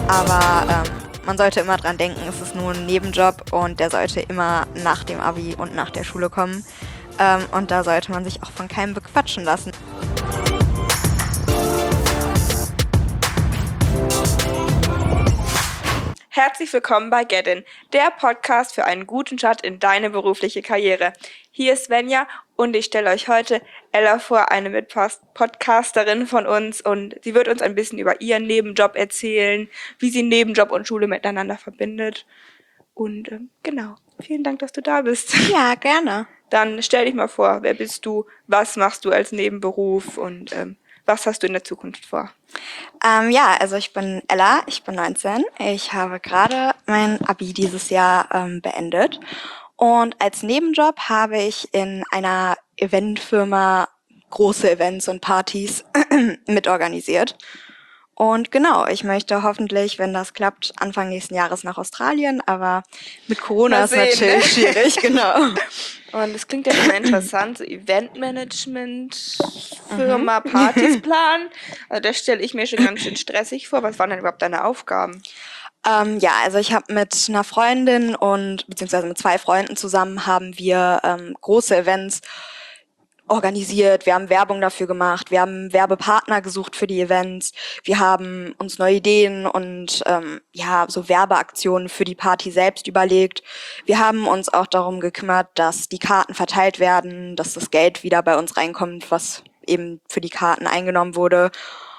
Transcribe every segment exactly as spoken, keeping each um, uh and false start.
aber ähm, man sollte immer dran denken, es ist nur ein Nebenjob und der sollte immer nach dem Abi und nach der Schule kommen. Ähm, und da sollte man sich auch von keinem bequatschen lassen. Herzlich willkommen bei Get-In, der Podcast für einen guten Start in deine berufliche Karriere. Hier ist Svenja und ich stelle euch heute Ella vor, eine Mitpodcasterin von uns, und sie wird uns ein bisschen über ihren Nebenjob erzählen, wie sie Nebenjob und Schule miteinander verbindet. Und ähm, genau, vielen Dank, dass du da bist. Ja, gerne. Dann stell dich mal vor, wer bist du, was machst du als Nebenberuf und ähm, was hast du in der Zukunft vor? Ähm, ja, also ich bin Ella, ich bin neunzehn. Ich habe gerade mein Abi dieses Jahr ähm, beendet. Und als Nebenjob habe ich in einer Eventfirma große Events und Partys mitorganisiert. Und genau, ich möchte hoffentlich, wenn das klappt, Anfang nächsten Jahres nach Australien, aber mit Corona Mal ist sehen, natürlich ne? schwierig, genau. Und das klingt ja schon mal interessant, so Eventmanagement, Firma, Partys planen. Also das stelle ich mir schon ganz schön stressig vor. Was waren denn überhaupt deine Aufgaben? Ähm, ja, also ich habe mit einer Freundin und beziehungsweise mit zwei Freunden zusammen haben wir ähm, große Events organisiert, wir haben Werbung dafür gemacht, wir haben Werbepartner gesucht für die Events, wir haben uns neue Ideen und ähm, ja, so Werbeaktionen für die Party selbst überlegt. Wir haben uns auch darum gekümmert, dass die Karten verteilt werden, dass das Geld wieder bei uns reinkommt, was eben für die Karten eingenommen wurde.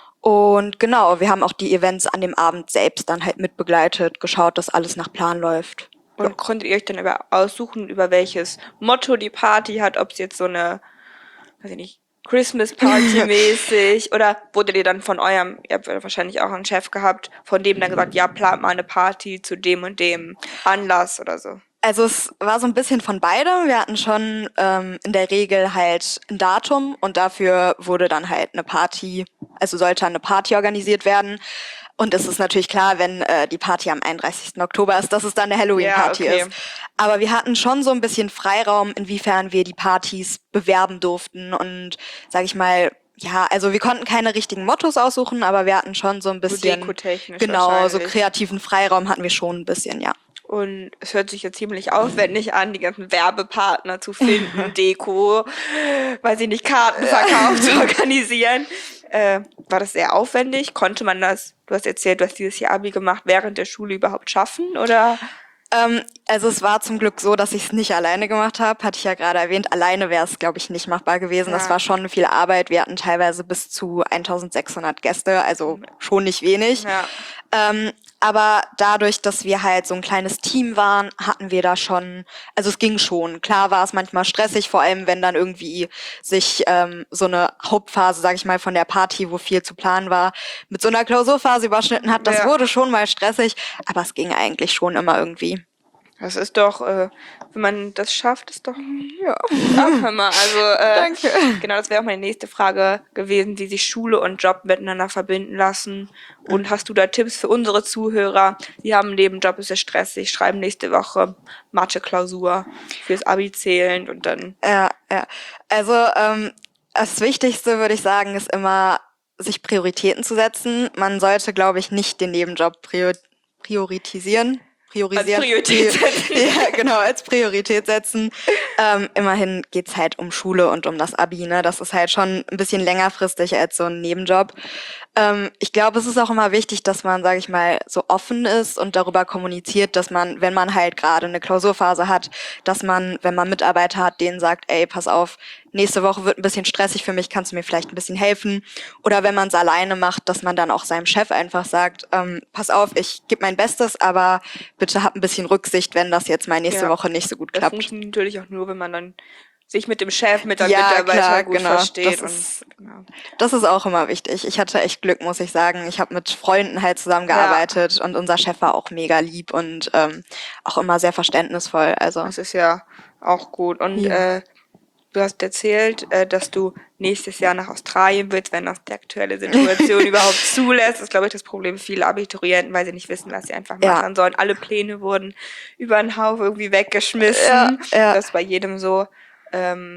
Und genau, wir haben auch die Events an dem Abend selbst dann halt mitbegleitet, geschaut, dass alles nach Plan läuft. Und konntet ihr euch dann über aussuchen, über welches Motto die Party hat, ob es jetzt so eine, weiß ich nicht, Christmas Party mäßig, oder wurdet ihr dann von eurem, ihr habt wahrscheinlich auch einen Chef gehabt, von dem dann gesagt, ja, plant mal eine Party zu dem und dem Anlass oder so? Also es war so ein bisschen von beidem. Wir hatten schon ähm, in der Regel halt ein Datum und dafür wurde dann halt eine Party, also sollte eine Party organisiert werden. Und es ist natürlich klar, wenn äh, die Party am einunddreißigsten Oktober ist, dass es dann eine Halloween-Party Ja, okay. ist. Aber wir hatten schon so ein bisschen Freiraum, inwiefern wir die Partys bewerben durften. Und sag ich mal, ja, also wir konnten keine richtigen Mottos aussuchen, aber wir hatten schon so ein bisschen, dekotechnisch genau, so wahrscheinlich. kreativen Freiraum hatten wir schon ein bisschen, ja. Und es hört sich ja ziemlich aufwendig an, die ganzen Werbepartner zu finden, Deko, weiß ich nicht, Kartenverkauf zu organisieren. Äh, war das sehr aufwendig? Konnte man das, du hast erzählt, du hast dieses Jahr Abi gemacht, während der Schule überhaupt schaffen, oder? Ähm, also es war zum Glück so, dass ich es nicht alleine gemacht habe. Hatte ich ja gerade erwähnt. Alleine wäre es, glaube ich, nicht machbar gewesen. Ja. Das war schon viel Arbeit. Wir hatten teilweise bis zu eintausendsechshundert Gäste, also schon nicht wenig. Ja. Ähm, aber dadurch, dass wir halt so ein kleines Team waren, hatten wir da schon, also es ging schon. Klar war es manchmal stressig, vor allem wenn dann irgendwie sich ähm, so eine Hauptphase, sag ich mal, von der Party, wo viel zu planen war, mit so einer Klausurphase überschnitten hat. Das Ja. wurde schon mal stressig, aber es ging eigentlich schon immer irgendwie. Das ist doch, äh, wenn man das schafft, ist doch, Ja. ach, hör mal, also, äh, Danke. genau, das wäre auch meine nächste Frage gewesen, wie sich Schule und Job miteinander verbinden lassen. Und hast du da Tipps für unsere Zuhörer? Die haben einen Nebenjob, ist ja stressig, schreiben nächste Woche Mathe-Klausur fürs Abi zählend und dann, Ja, ja. Also ähm, das Wichtigste, würde ich sagen, ist immer, sich Prioritäten zu setzen. Man sollte, glaube ich, nicht den Nebenjob prior priorisieren. Priorisieren. Als Priorität setzen. Ja, genau, als Priorität setzen. Ähm, immerhin geht's halt um Schule und um das Abi, ne? Das ist halt schon ein bisschen längerfristig als so ein Nebenjob. Ähm, ich glaube, es ist auch immer wichtig, dass man, sage ich mal, so offen ist und darüber kommuniziert, dass man, wenn man halt gerade eine Klausurphase hat, dass man, wenn man Mitarbeiter hat, denen sagt, ey, pass auf, nächste Woche wird ein bisschen stressig für mich, kannst du mir vielleicht ein bisschen helfen? Oder wenn man es alleine macht, dass man dann auch seinem Chef einfach sagt, ähm, pass auf, ich gebe mein Bestes, aber bitte hab ein bisschen Rücksicht, wenn das jetzt mal nächste Ja. Woche nicht so gut das klappt. funktioniert natürlich auch nur, wenn man dann sich mit dem Chef, mit dem Ja, Mitarbeiter klar, gut genau. versteht. Das ist- und, genau. Das ist auch immer wichtig. Ich hatte echt Glück, muss ich sagen. Ich habe mit Freunden halt zusammengearbeitet und unser Chef war auch mega lieb und ähm, auch immer sehr verständnisvoll. Also Das ist ja auch gut. Und Ja. äh, du hast erzählt, äh, dass du nächstes Jahr nach Australien willst, wenn das die aktuelle Situation überhaupt zulässt. Das ist, glaube ich, das Problem vieler Abiturienten, weil sie nicht wissen, was sie einfach Ja. machen sollen. Alle Pläne wurden über den Haufen irgendwie weggeschmissen. Ja, ja. Das ist bei jedem so. Ähm,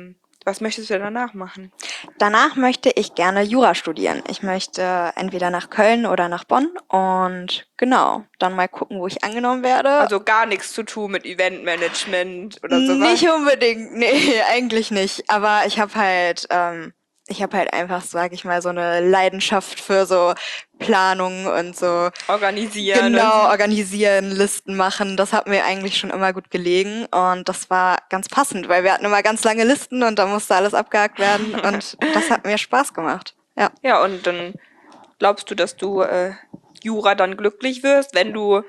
Was möchtest du denn danach machen? Danach möchte ich gerne Jura studieren. Ich möchte entweder nach Köln oder nach Bonn und genau, dann mal gucken, wo ich angenommen werde. Also gar nichts zu tun mit Eventmanagement oder sowas? Nicht unbedingt, nee, eigentlich nicht. Aber ich habe halt, ähm, ich habe halt einfach, sag ich mal, so eine Leidenschaft für so Planung und so. Organisieren. Genau, und organisieren, Listen machen. Das hat mir eigentlich schon immer gut gelegen und das war ganz passend, weil wir hatten immer ganz lange Listen und da musste alles abgehakt werden und das hat mir Spaß gemacht. Ja. Ja, und dann glaubst du, dass du äh, Jura dann glücklich wirst, wenn du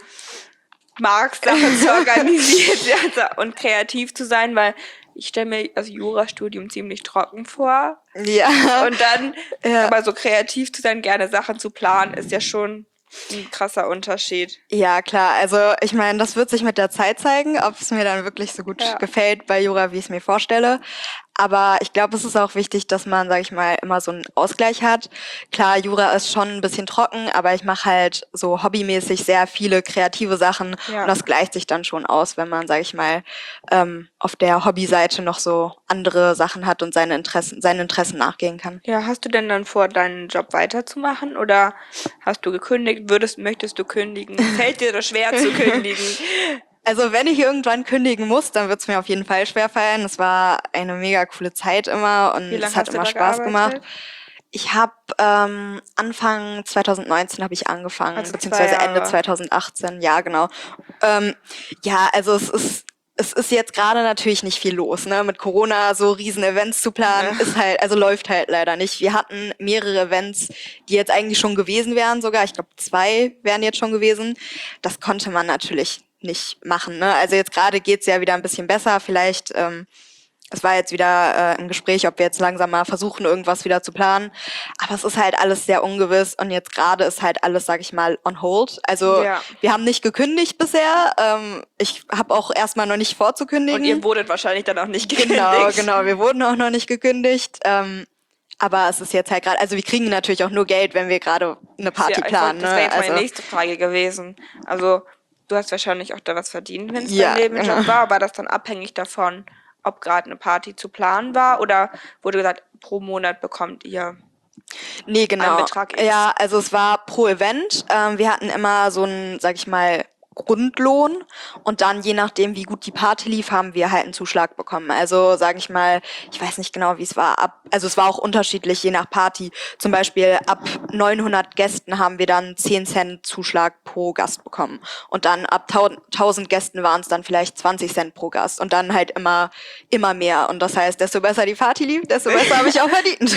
magst, Sachen zu organisieren und kreativ zu sein, weil ich stelle mir das Jurastudium ziemlich trocken vor. Ja. Und dann, Ja. aber so kreativ zu sein, gerne Sachen zu planen, ist ja schon ein krasser Unterschied. Ja, klar. Also ich meine, das wird sich mit der Zeit zeigen, ob es mir dann wirklich so gut Ja. gefällt bei Jura, wie ich es mir vorstelle. Aber ich glaube, es ist auch wichtig, dass man, sag ich mal, immer so einen Ausgleich hat. Klar, Jura ist schon ein bisschen trocken, aber ich mache halt so hobbymäßig sehr viele kreative Sachen Ja. und das gleicht sich dann schon aus, wenn man, sag ich mal, ähm, auf der Hobbyseite noch so andere Sachen hat und seine Interessen, seinen Interessen nachgehen kann. Ja, hast du denn dann vor, deinen Job weiterzumachen oder hast du gekündigt? Würdest, möchtest du kündigen? Fällt dir das schwer zu kündigen? Also wenn ich irgendwann kündigen muss, dann wird es mir auf jeden Fall schwerfallen. Es war eine mega coole Zeit immer und Wie lange es hat hast du immer da Spaß gearbeitet? gemacht. Ich habe ähm, Anfang zwanzig neunzehn habe ich angefangen, Also zwei beziehungsweise Ende Jahre. zwanzig achtzehn, ja genau. Ähm, ja, also es ist es ist jetzt gerade natürlich nicht viel los, ne? Mit Corona so riesen Events zu planen, Ja. ist halt, also läuft halt leider nicht. Wir hatten mehrere Events, die jetzt eigentlich schon gewesen wären sogar. Ich glaube, zwei wären jetzt schon gewesen. Das konnte man natürlich nicht machen, ne? Also jetzt gerade geht's ja wieder ein bisschen besser. Vielleicht, ähm, es war jetzt wieder äh, im Gespräch, ob wir jetzt langsam mal versuchen, irgendwas wieder zu planen. Aber es ist halt alles sehr ungewiss und jetzt gerade ist halt alles, sag ich mal, on hold. Also Ja. wir haben nicht gekündigt bisher. Ähm, ich habe auch erstmal noch nicht vorzukündigen. Und ihr wurdet wahrscheinlich dann auch nicht gekündigt. Genau, genau. Wir wurden auch noch nicht gekündigt. Ähm, aber es ist jetzt halt gerade, also wir kriegen natürlich auch nur Geld, wenn wir gerade eine Party Ja, ich planen. wollte, das wäre Ne? jetzt meine Also, nächste Frage gewesen. Also, du hast wahrscheinlich auch da was verdient, wenn es Ja, dein Nebenjob genau. war. War das dann abhängig davon, ob gerade eine Party zu planen war oder wurde gesagt, pro Monat bekommt ihr? nee, genau. Betrag X. Ja, also es war pro Event. Ähm, wir hatten immer so einen, sag ich mal, Grundlohn und dann je nachdem, wie gut die Party lief, haben wir halt einen Zuschlag bekommen. Also sage ich mal, ich weiß nicht genau, wie es war. Ab, also es war auch unterschiedlich je nach Party. Zum Beispiel ab neunhundert Gästen haben wir dann zehn Cent Zuschlag pro Gast bekommen und dann ab tausend Gästen waren es dann vielleicht zwanzig Cent pro Gast und dann halt immer immer mehr. Und das heißt, desto besser die Party lief, desto besser habe ich auch verdient.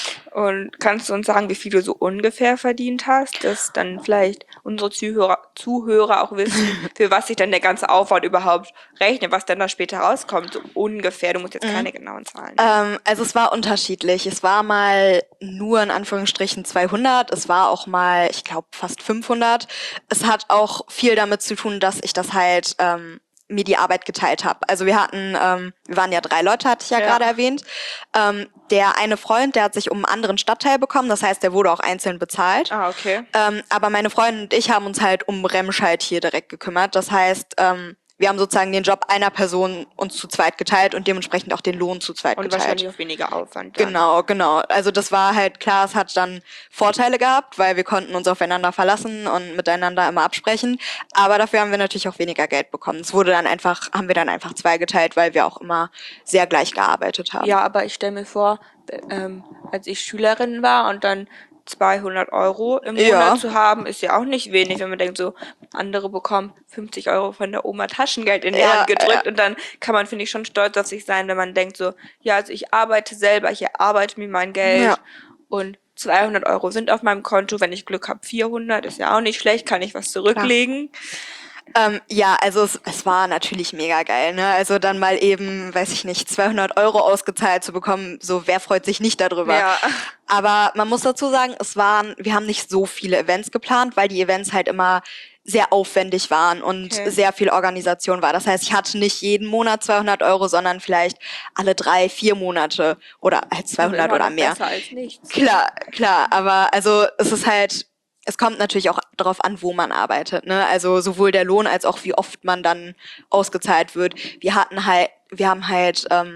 Und kannst du uns sagen, wie viel du so ungefähr verdient hast, dass dann vielleicht unsere Zuhörer, Zuhörer auch wissen, für was sich dann der ganze Aufwand überhaupt rechnet, was dann da später rauskommt, so ungefähr. Du musst jetzt keine genauen Zahlen nennen. Ähm, also es war unterschiedlich. Es war mal nur in Anführungsstrichen zweihundert. Es war auch mal, ich glaube, fast fünfhundert. Es hat auch viel damit zu tun, dass ich das halt ähm, mir die Arbeit geteilt habe. Also wir hatten, ähm, wir waren ja drei Leute, hatte ich ja, Ja. gerade erwähnt. Ähm, der eine Freund, der hat sich um einen anderen Stadtteil bekommen. Das heißt, der wurde auch einzeln bezahlt. Ah, okay. Ähm, aber meine Freundin und ich haben uns halt um Remscheid hier direkt gekümmert. Das heißt, ähm, wir haben sozusagen den Job einer Person uns zu zweit geteilt und dementsprechend auch den Lohn zu zweit Und geteilt. wahrscheinlich auch weniger Aufwand dann. Genau, genau. Also das war halt klar, es hat dann Vorteile gehabt, weil wir konnten uns aufeinander verlassen und miteinander immer absprechen. Aber dafür haben wir natürlich auch weniger Geld bekommen. Es wurde dann einfach, haben wir dann einfach zwei geteilt, weil wir auch immer sehr gleich gearbeitet haben. Ja, aber ich stelle mir vor, ähm, als ich Schülerin war und dann zweihundert Euro im Monat Ja. zu haben, ist ja auch nicht wenig, wenn man denkt, so andere bekommen fünfzig Euro von der Oma Taschengeld in die Ja, Hand gedrückt ja. und dann kann man, finde ich, schon stolz auf sich sein, wenn man denkt so, ja, also ich arbeite selber, ich erarbeite mir mein Geld Ja. und zweihundert Euro sind auf meinem Konto, wenn ich Glück habe, vierhundert, ist ja auch nicht schlecht, kann ich was zurücklegen. Ähm, ja, also es, es war natürlich mega geil, ne? Also dann mal eben, weiß ich nicht, zweihundert Euro ausgezahlt zu bekommen, so wer freut sich nicht darüber? Ja. Aber man muss dazu sagen, es waren, wir haben nicht so viele Events geplant, weil die Events halt immer sehr aufwendig waren und Okay. sehr viel Organisation war. Das heißt, ich hatte nicht jeden Monat zweihundert Euro, sondern vielleicht alle drei, vier Monate oder halt zweihundert Immer oder noch mehr. Besser als nichts. Klar, klar, aber also es ist halt, es kommt natürlich auch darauf an, wo man arbeitet, ne? Also sowohl der Lohn als auch wie oft man dann ausgezahlt wird. Wir hatten halt, wir haben halt ähm,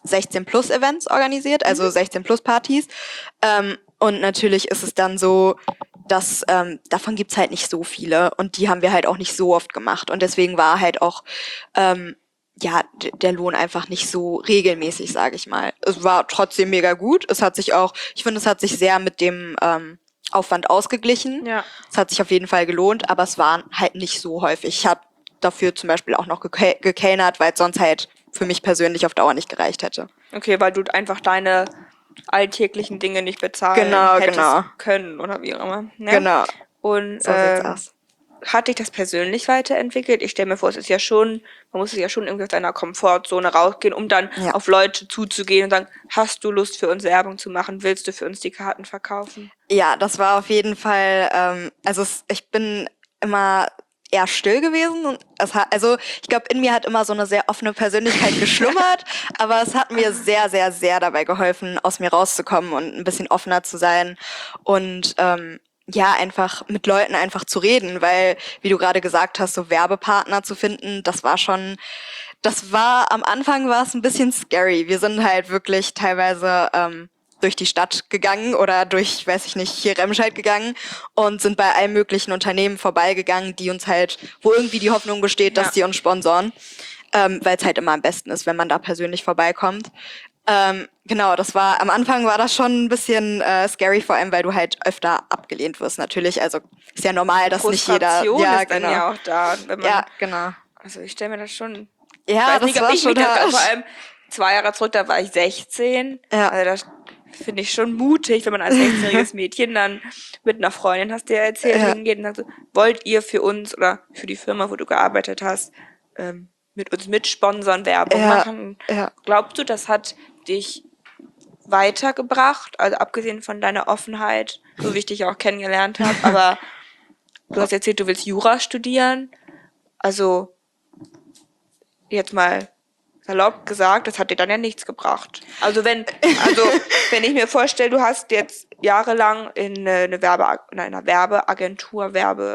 sechzehn plus Events organisiert, also sechzehn plus Partys. Ähm, und natürlich ist es dann so, dass ähm, davon gibt's halt nicht so viele und die haben wir halt auch nicht so oft gemacht und deswegen war halt auch ähm, ja d- der Lohn einfach nicht so regelmäßig, sage ich mal. Es war trotzdem mega gut. Es hat sich auch, ich finde, es hat sich sehr mit dem ähm, Aufwand ausgeglichen. Ja. Es hat sich auf jeden Fall gelohnt, aber es war halt nicht so häufig. Ich habe dafür zum Beispiel auch noch geke- gekellnert, weil es sonst halt für mich persönlich auf Dauer nicht gereicht hätte. Okay, weil du einfach deine alltäglichen Dinge nicht bezahlen Genau, hättest genau. können oder wie auch immer. Ne? Genau, Und so sieht's ähm, aus. hat dich das persönlich weiterentwickelt? Ich stelle mir vor, es ist ja schon, man muss ja schon irgendwie aus deiner Komfortzone rausgehen, um dann Ja. auf Leute zuzugehen und sagen, hast du Lust für uns Werbung zu machen? Willst du für uns die Karten verkaufen? Ja, das war auf jeden Fall, ähm, also es, ich bin immer eher still gewesen und es hat, also ich glaube, in mir hat immer so eine sehr offene Persönlichkeit geschlummert, aber es hat mir sehr, sehr, sehr dabei geholfen, aus mir rauszukommen und ein bisschen offener zu sein und ähm, ja, einfach mit Leuten einfach zu reden, weil, wie du gerade gesagt hast, so Werbepartner zu finden, das war schon, das war, am Anfang war es ein bisschen scary. Wir sind halt wirklich teilweise ähm, durch die Stadt gegangen oder durch, weiß ich nicht, hier Remscheid gegangen und sind bei allen möglichen Unternehmen vorbeigegangen, die uns halt, wo irgendwie die Hoffnung besteht, dass Ja. die uns sponsoren, ähm, weil es halt immer am besten ist, wenn man da persönlich vorbeikommt. Ähm, genau, das war, am Anfang war das schon ein bisschen äh, scary, vor allem, weil du halt öfter abgelehnt wirst, natürlich. Also ist ja normal, dass nicht jeder, Frustration ja, ist dann genau. ja auch da. Wenn man, Ja, genau. Also ich stelle mir das schon, Ja, ich weiß das nicht, ob war ich schon mich das, hart. vor allem zwei Jahre zurück, da war ich sechzehn. Ja. Also das finde ich schon mutig, wenn man als sechzehnjähriges Mädchen dann mit einer Freundin, hast du ja erzählt, Ja. hingeht und sagt so, wollt ihr für uns oder für die Firma, wo du gearbeitet hast, ähm, mit uns mitsponsern, Werbung Ja, machen? ja. Glaubst du, das hat dich weitergebracht, also abgesehen von deiner Offenheit, so wie ich dich auch kennengelernt habe, aber du hast erzählt, du willst Jura studieren, also jetzt mal salopp gesagt, das hat dir dann ja nichts gebracht. Also wenn, also wenn ich mir vorstelle, du hast jetzt jahrelang in eine, eine Werbe, in einer Werbeagentur,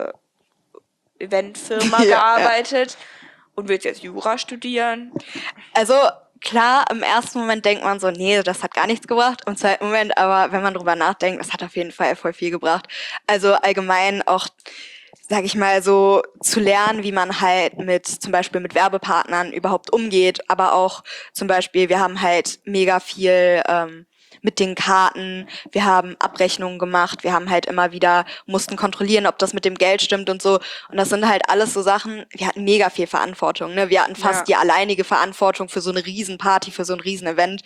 Werbe-Eventfirma Ja, gearbeitet und willst jetzt Jura studieren. Also klar, im ersten Moment denkt man so, nee, das hat gar nichts gebracht. Im zweiten Moment, aber wenn man drüber nachdenkt, das hat auf jeden Fall voll viel gebracht. Also allgemein auch, sag ich mal, so zu lernen, wie man halt mit zum Beispiel mit Werbepartnern überhaupt umgeht, aber auch zum Beispiel, wir haben halt mega viel ähm, mit den Karten, wir haben Abrechnungen gemacht, wir haben halt immer wieder, mussten kontrollieren, ob das mit dem Geld stimmt und so. Und das sind halt alles so Sachen, wir hatten mega viel Verantwortung, ne? Wir hatten fast Ja. die alleinige Verantwortung für so eine Riesenparty, für so ein Riesen-Event.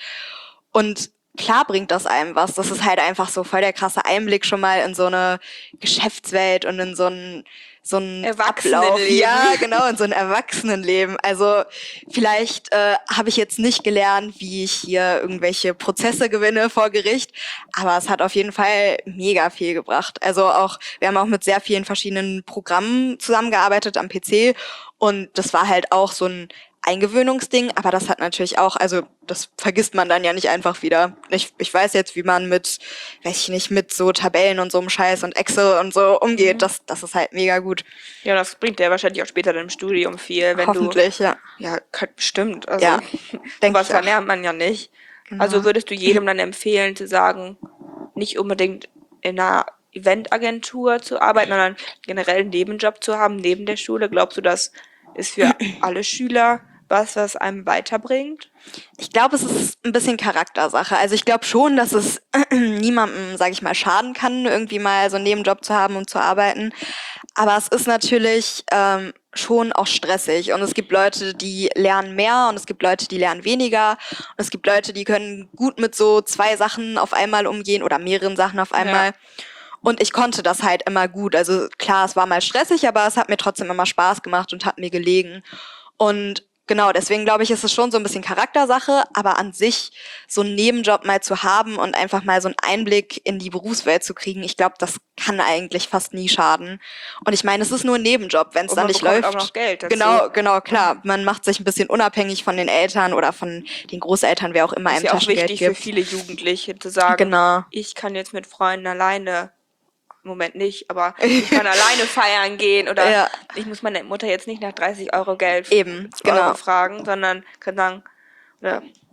Und klar bringt das einem was. Das ist halt einfach so voll der krasse Einblick schon mal in so eine Geschäftswelt und in so ein so ein Erwachsenenleben. Ablauf. Ja, genau, in so ein Erwachsenenleben. Also vielleicht äh, habe ich jetzt nicht gelernt, wie ich hier irgendwelche Prozesse gewinne vor Gericht, aber es hat auf jeden Fall mega viel gebracht. Also auch, wir haben auch mit sehr vielen verschiedenen Programmen zusammengearbeitet am P C und das war halt auch so ein Eingewöhnungsding, aber das hat natürlich auch, also das vergisst man dann ja nicht einfach wieder. Ich, ich weiß jetzt, wie man mit, weiß ich nicht, mit so Tabellen und so einem Scheiß und Excel und so umgeht. Das, das ist halt mega gut. Ja, das bringt dir wahrscheinlich auch später im Studium viel, wenn Hoffentlich, du. ja. Ja, kann- bestimmt. Also Ja, denk was ich auch. verlernt man ja nicht. Genau. Also würdest du jedem dann empfehlen zu sagen, nicht unbedingt in einer Eventagentur zu arbeiten, sondern generell einen Nebenjob zu haben neben der Schule? Glaubst du, das ist für alle Schüler was, was einem weiterbringt? Ich glaube, es ist ein bisschen Charaktersache. Also ich glaube schon, dass es niemandem, sage ich mal, schaden kann, irgendwie mal so einen Nebenjob zu haben und zu arbeiten. Aber es ist natürlich ähm, schon auch stressig. Und es gibt Leute, die lernen mehr und es gibt Leute, die lernen weniger. Und es gibt Leute, die können gut mit so zwei Sachen auf einmal umgehen oder mehreren Sachen auf einmal. Ja. Und ich konnte das halt immer gut. Also klar, es war mal stressig, aber es hat mir trotzdem immer Spaß gemacht und hat mir gelegen. Und genau, deswegen glaube ich, ist es schon so ein bisschen Charaktersache, aber an sich so einen Nebenjob mal zu haben und einfach mal so einen Einblick in die Berufswelt zu kriegen, ich glaube, das kann eigentlich fast nie schaden. Und ich meine, es ist nur ein Nebenjob, wenn es Und dann man nicht bekommt läuft. auch noch Geld dazu. Genau, genau, klar. Man macht sich ein bisschen unabhängig von den Eltern oder von den Großeltern, wer auch immer Ist einem ja auch Taschengeld wichtig für gibt. viele Jugendliche zu sagen, Genau. ich kann jetzt mit Freunden alleine, im Moment nicht, aber ich kann alleine feiern gehen oder Ja. ich muss meine Mutter jetzt nicht nach dreißig Euro Geld Eben, Euro genau. fragen, sondern kann sagen, oder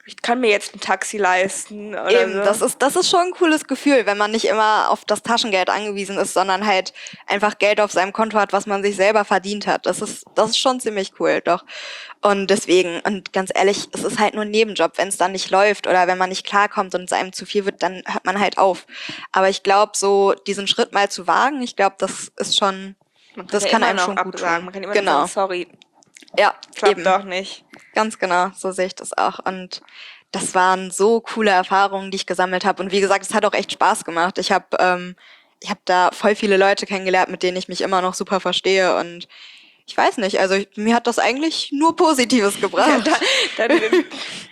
ich kann mir jetzt ein Taxi leisten oder Eben, so. das ist, das ist schon ein cooles Gefühl, wenn man nicht immer auf das Taschengeld angewiesen ist, sondern halt einfach Geld auf seinem Konto hat, was man sich selber verdient hat. Das ist, das ist schon ziemlich cool, doch. Und deswegen, und ganz ehrlich, es ist halt nur ein Nebenjob. Wenn es dann nicht läuft oder wenn man nicht klarkommt und es einem zu viel wird, dann hört man halt auf. Aber ich glaube, so diesen Schritt mal zu wagen, ich glaube, das ist schon, Man kann das ja kann immer einem noch schon gut absagen. tun. Man kann immer Genau. noch sagen, sorry, Ja, klappt eben. doch nicht. Ganz genau, so sehe ich das auch. Und das waren so coole Erfahrungen, die ich gesammelt habe. Und wie gesagt, es hat auch echt Spaß gemacht. Ich habe ähm, ich hab da voll viele Leute kennengelernt, mit denen ich mich immer noch super verstehe. Und ich weiß nicht, also ich, mir hat das eigentlich nur Positives gebracht. Ja, dann, dann,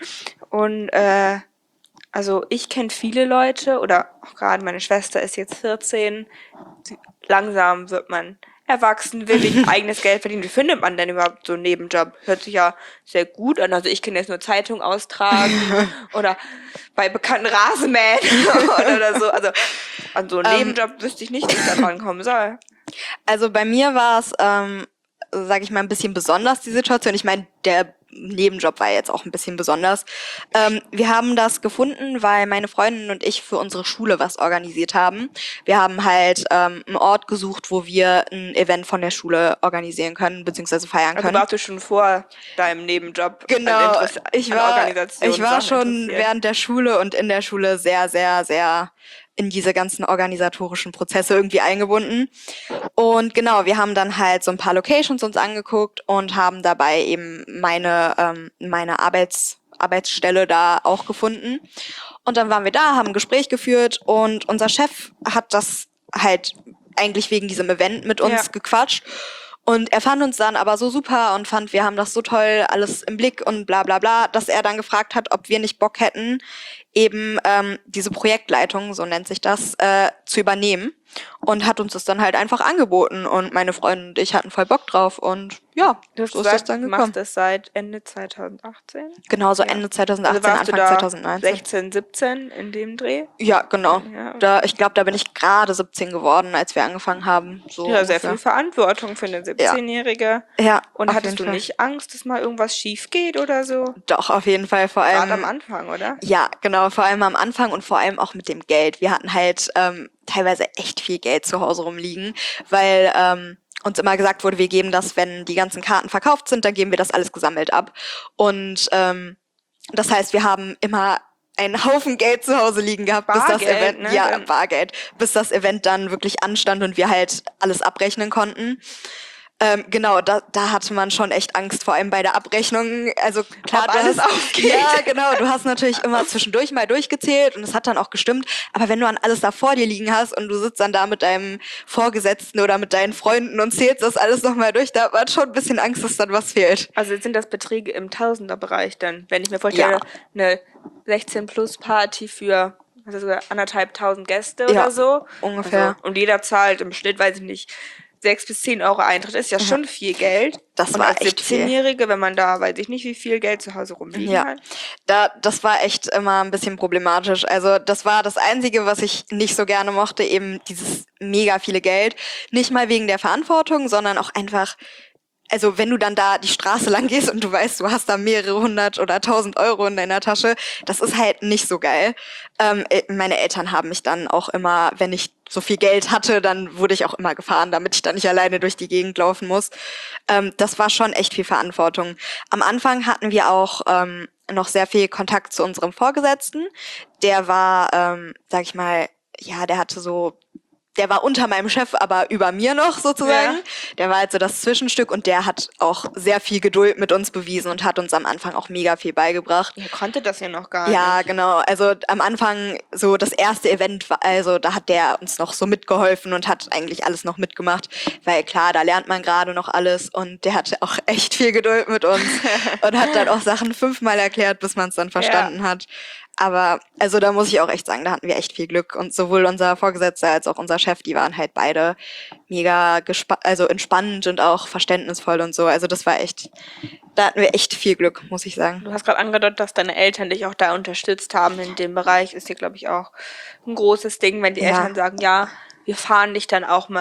und äh, also ich kenne viele Leute, oder auch gerade meine Schwester ist jetzt vierzehn, sie- langsam wird man erwachsen, will sich eigenes Geld verdienen. Wie findet man denn überhaupt so einen Nebenjob? Hört sich ja sehr gut an. Also ich kann jetzt nur Zeitung austragen oder bei bekannten Rasenmähen oder so. Also an so einen Ähm, Nebenjob wüsste ich nicht, wie ich da rankommen soll. Also bei mir war es, ähm, sage ich mal, ein bisschen besonders, die Situation. Ich meine, der Nebenjob war jetzt auch ein bisschen besonders. Ähm, wir haben das gefunden, weil meine Freundin und ich für unsere Schule was organisiert haben. Wir haben halt ähm, einen Ort gesucht, wo wir ein Event von der Schule organisieren können, beziehungsweise feiern Also können. warst du schon vor deinem Nebenjob Genau, an, Interesse, ich an war, Organisation ich war Sachen schon interessiert? während der Schule und in der Schule sehr, sehr, sehr in diese ganzen organisatorischen Prozesse irgendwie eingebunden. Und genau, wir haben dann halt so ein paar Locations uns angeguckt und haben dabei eben meine, ähm, meine Arbeits, Arbeitsstelle da auch gefunden. Und dann waren wir da, haben ein Gespräch geführt und unser Chef hat das halt eigentlich wegen diesem Event mit uns Ja. gequatscht. Und er fand uns dann aber so super und fand, wir haben das so toll alles im Blick und bla bla bla, dass er dann gefragt hat, ob wir nicht Bock hätten, eben ähm, diese Projektleitung, so nennt sich das, äh, zu übernehmen. Und hat uns das dann halt einfach angeboten. Und meine Freundin und ich hatten voll Bock drauf. Und ja, Du hast so ist das gesagt, dann du gekommen. machst das seit Ende zweitausendachtzehn? Genau, so Ja. Ende zweitausendachtzehn, Also warst du Anfang da zweitausendneunzehn. sechzehn, siebzehn in dem Dreh? Ja, genau. Ja, Da, ich glaube, da bin ich gerade siebzehn geworden, als wir angefangen haben. So ja, sehr ungefähr. viel Verantwortung für eine siebzehnjährige. Ja, Und auf hattest jeden du Fall. nicht Angst, dass mal irgendwas schief geht oder so? Doch, auf jeden Fall. Vor Gerade allem. am Anfang, oder? Ja, genau, vor allem am Anfang und vor allem auch mit dem Geld. Wir hatten halt ähm, teilweise echt viel Geld zu Hause rumliegen, weil ähm, uns immer gesagt wurde, wir geben das, wenn die ganzen Karten verkauft sind, dann geben wir das alles gesammelt ab. Und ähm, das heißt, wir haben immer einen Haufen Geld zu Hause liegen gehabt, bis das Bargeld, Event, ne? ja, Dann- Bargeld, bis das Event dann wirklich anstand und wir halt alles abrechnen konnten. Ähm, genau, da, da hatte man schon echt Angst, vor allem bei der Abrechnung. Also klar, Ob du alles hast, aufgeht. ja, genau, du hast natürlich immer zwischendurch mal durchgezählt und es hat dann auch gestimmt. Aber wenn du an alles da vor dir liegen hast und du sitzt dann da mit deinem Vorgesetzten oder mit deinen Freunden und zählst das alles nochmal durch, da hat man schon ein bisschen Angst, dass dann was fehlt. Also jetzt sind das Beträge im Tausenderbereich dann, wenn ich mir vorstelle, Ja. eine sechzehn-Plus-Party für also sogar anderthalbtausend Gäste Ja, oder so. ungefähr. Also, und jeder zahlt im Schnitt, weiß ich nicht, sechs bis zehn Euro Eintritt. Ist ja schon viel Geld. Das und war als echt viel. siebzehnjährige, wenn man da, weiß ich nicht, wie viel Geld zu Hause rumliegen Ja, hat. da, das war echt immer ein bisschen problematisch. Also das war das Einzige, was ich nicht so gerne mochte, eben dieses mega viele Geld. Nicht mal wegen der Verantwortung, sondern auch einfach, also wenn du dann da die Straße lang gehst und du weißt, du hast da mehrere hundert oder tausend Euro in deiner Tasche, das ist halt nicht so geil. Ähm, äh, meine Eltern haben mich dann auch immer, wenn ich so viel Geld hatte, dann wurde ich auch immer gefahren, damit ich dann nicht alleine durch die Gegend laufen muss. Ähm, das war schon echt viel Verantwortung. Am Anfang hatten wir auch ähm, noch sehr viel Kontakt zu unserem Vorgesetzten. Der war, ähm, sag ich mal, ja, der hatte so der war unter meinem Chef, aber über mir noch sozusagen. Ja. Der war halt so das Zwischenstück und der hat auch sehr viel Geduld mit uns bewiesen und hat uns am Anfang auch mega viel beigebracht. Ihr konntet das ja noch gar Ja, nicht. genau. Also am Anfang so das erste Event, war, also da hat der uns noch so mitgeholfen und hat eigentlich alles noch mitgemacht, weil klar, da lernt man gerade noch alles und der hatte auch echt viel Geduld mit uns und hat dann auch Sachen fünfmal erklärt, bis man es dann verstanden hat. Aber also da muss ich auch echt sagen, da hatten wir echt viel Glück und sowohl unser Vorgesetzter als auch unser Chef, die waren halt beide mega gespa- also entspannt und auch verständnisvoll und so. Also das war echt, da hatten wir echt viel Glück, muss ich sagen. Du hast gerade angedeutet, dass deine Eltern dich auch da unterstützt haben in dem Bereich. Ist hier, glaube ich, auch ein großes Ding, wenn die Ja. Eltern sagen, ja, wir fahren dich dann auch mal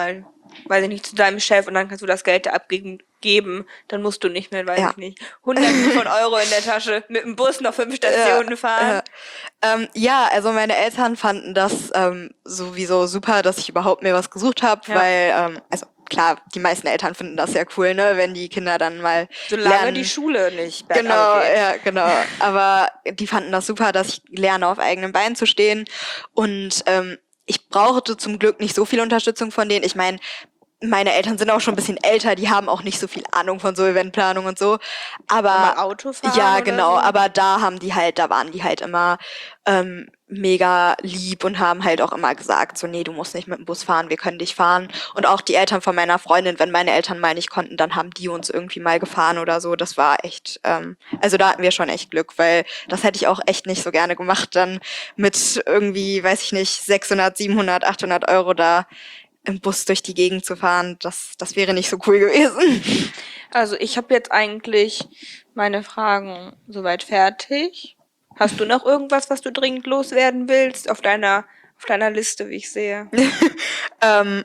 weiß ich nicht, zu deinem Chef und dann kannst du das Geld da abgeben, geben, dann musst du nicht mehr, weiß Ja. ich nicht, hunderte von Euro in der Tasche mit dem Bus noch fünf Stationen fahren. Ja. Ähm, ja, also meine Eltern fanden das ähm, sowieso super, dass ich überhaupt mir was gesucht habe, Ja. weil, ähm, also klar, die meisten Eltern finden das ja cool, ne, wenn die Kinder dann mal Solange lernen. die Schule nicht Genau, bergab geht. ja, genau. Aber die fanden das super, dass ich lerne, auf eigenen Beinen zu stehen. Und ähm, ich brauchte zum Glück nicht so viel Unterstützung von denen. Ich meine, meine Eltern sind auch schon ein bisschen älter, die haben auch nicht so viel Ahnung von so Eventplanung und so. Aber Mal Autofahren ja, oder genau, so? aber da haben die halt, da waren die halt immer ähm, mega lieb und haben halt auch immer gesagt, so, nee, du musst nicht mit dem Bus fahren, wir können dich fahren. Und auch die Eltern von meiner Freundin, wenn meine Eltern mal nicht konnten, dann haben die uns irgendwie mal gefahren oder so. Das war echt, ähm, also da hatten wir schon echt Glück, weil das hätte ich auch echt nicht so gerne gemacht, dann mit irgendwie, weiß ich nicht, sechshundert, siebenhundert, achthundert Euro da im Bus durch die Gegend zu fahren. Das, das wäre nicht so cool gewesen. Also ich habe jetzt eigentlich meine Fragen soweit fertig. Hast du noch irgendwas, was du dringend loswerden willst auf deiner auf deiner Liste, wie ich sehe? ähm,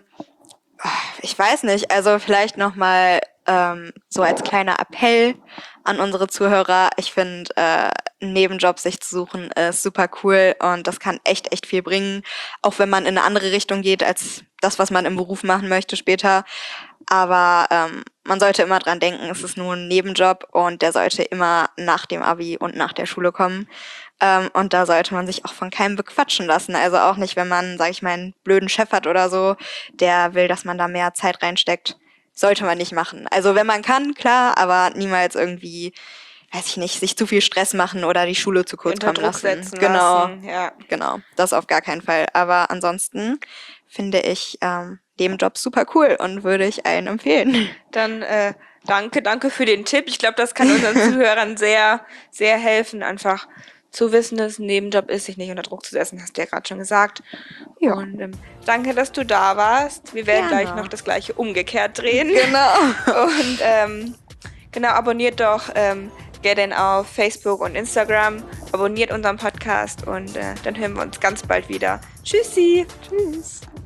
ich weiß nicht, also vielleicht nochmal ähm, so als kleiner Appell an unsere Zuhörer. Ich finde, äh, einen Nebenjob sich zu suchen ist super cool und das kann echt, echt viel bringen, auch wenn man in eine andere Richtung geht als das, was man im Beruf machen möchte später. Aber ähm, man sollte immer dran denken, es ist nur ein Nebenjob und der sollte immer nach dem Abi und nach der Schule kommen. Ähm, und da sollte man sich auch von keinem bequatschen lassen. Also auch nicht, wenn man, sag ich mal, einen blöden Chef hat oder so, der will, dass man da mehr Zeit reinsteckt. Sollte man nicht machen. Also wenn man kann, klar, aber niemals irgendwie, weiß ich nicht, sich zu viel Stress machen oder die Schule zu kurz Unter kommen Druck lassen. setzen Genau, lassen. Ja. genau. Das auf gar keinen Fall. Aber ansonsten finde ich ähm, Nebenjob super cool und würde ich allen empfehlen. Dann äh, danke, danke für den Tipp. Ich glaube, das kann unseren Zuhörern sehr, sehr helfen, einfach zu wissen, dass es ein Nebenjob ist, sich nicht unter Druck zu setzen, hast du ja gerade schon gesagt. Ja. Und ähm, danke, dass du da warst. Wir werden Gerne. gleich noch das gleiche umgekehrt drehen. Genau. Und ähm, genau, abonniert doch ähm, Get-In auf Facebook und Instagram. Abonniert unseren Podcast und äh, dann hören wir uns ganz bald wieder. Tschüssi. Tschüss.